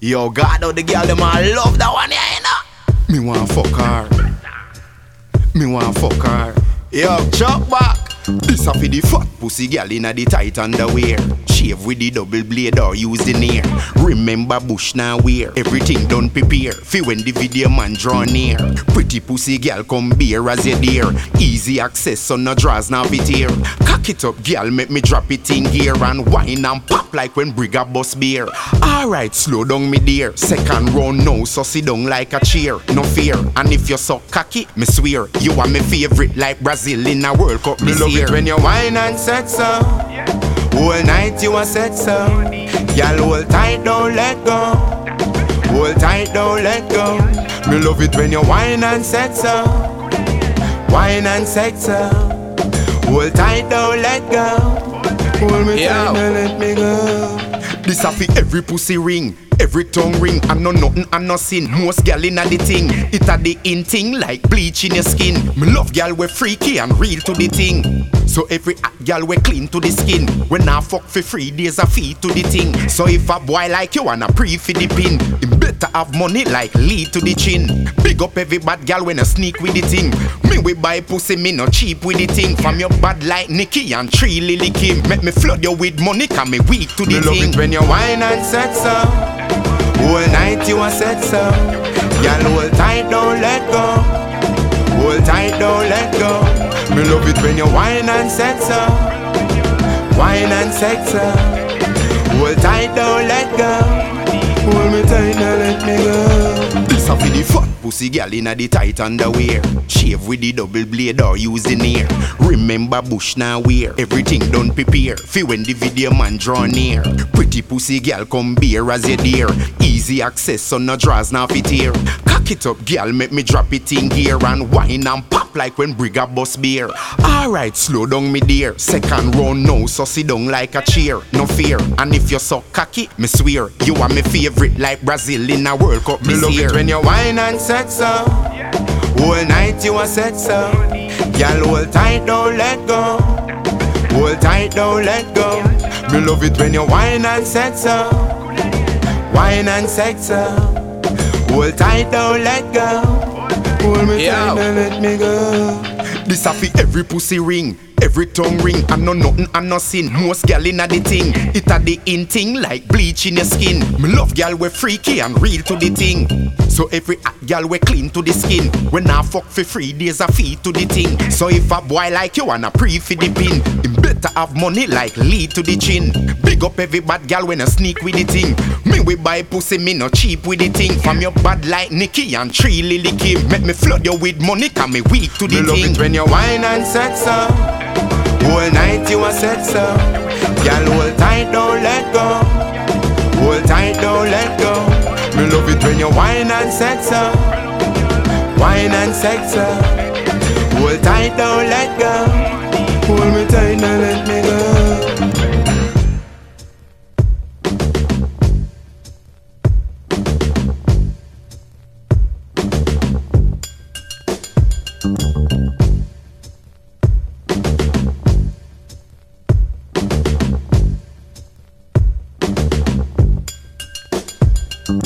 Yo, God, how the girl them all love that one, yeah, you know. Me want fuck her. Me want fuck her. Yo, chuck back. This a for the fat pussy girl inna the tight underwear. Shave with the double blade or use the nair. Remember bush now wear. Everything done prepare. Fi when the video man draw near. Pretty pussy girl come beer as you dare. Easy access so no draws now fit here. Cock it up girl make me drop it in gear. And wine and pop like when Brigga bust beer. Alright slow down me dear. Second round now so sit down like a chair. No fear. And if you so cocky me swear. You are my favorite like Brazil in a World Cup this year. When you wine and sex so whole night you a sex so. Y'all hold tight, don't let go. Hold tight, don't let go. Me love it when you wine and sex so. Wine and sex so. Hold tight, don't let go. Hold me tight, don't let me go. This a fi every pussy ring. Every tongue ring, I know nothing, I no sin. Most gal inna the thing, it a the in thing like bleach in your skin. Me love gal we freaky and real to the thing. So every hot gal we clean to the skin. When I fuck for 3 days a feed to the thing. So if a boy like you wanna pre for the pin, him better have money like lead to the chin. Big up every bad gal when I sneak with the thing. Me we buy pussy, me no cheap with the thing. From your bad like Nicki and 3 Lily Kim. Make me flood you with money, cause me weak to the thing. Love it when you wine and sex so. Whole night you a sex so. Y'all hold tight, don't let go. Hold tight, don't let go. Me love it when you wine and sex so. Wine and sex so. Hold tight, don't let go. Hold me tight, don't let me go. This a for the fat pussy girl inna the tight underwear. Shave with the double blade or use the nair. Remember bush now wear. Everything done prepare. Fi when the video man draw near. Pretty pussy girl come beer as you dare. Easy access so no draws now fit here. Cock it up girl make me drop it in gear. And wine and pop like when Brigga bust beer. Alright slow down me dear. Second round now so sit down like a chair. No fear. And if you so cocky me swear. You are my favorite like Brazil in a World Cup this year. Me love it when you wine and sex so. Whole night you a sex so. Y'all hold tight, don't let go. Hold tight, don't let go. Me love it when you wine and sex so. Wine and sex so. Hold tight, don't let go. Hold me tight, don't let me go. This a fi every pussy ring. Every tongue ring, I know nothing, I no sin. Most gal inna the thing, it a the in thing like bleach in your skin. Me love gal we freaky and real to the thing. So every hot gal we clean to the skin. When I fuck for 3 days a feed to the thing. So if a boy like you wanna pre for the pin, him better have money like lead to the chin. Big up every bad gal when I sneak with the thing. Me we buy pussy, me no cheap with the thing. From your bad like Nicki and 3 Lily Kim. Make me flood you with money, cause me weak to the thing. Love it when you wine and sex so. Whole night you a sex so. Y'all hold tight, don't let go. Hold tight, don't let go. Me love it when you wine and sex so. Wine and sex so. Hold tight, don't let go. Hold me tight, don't let me go.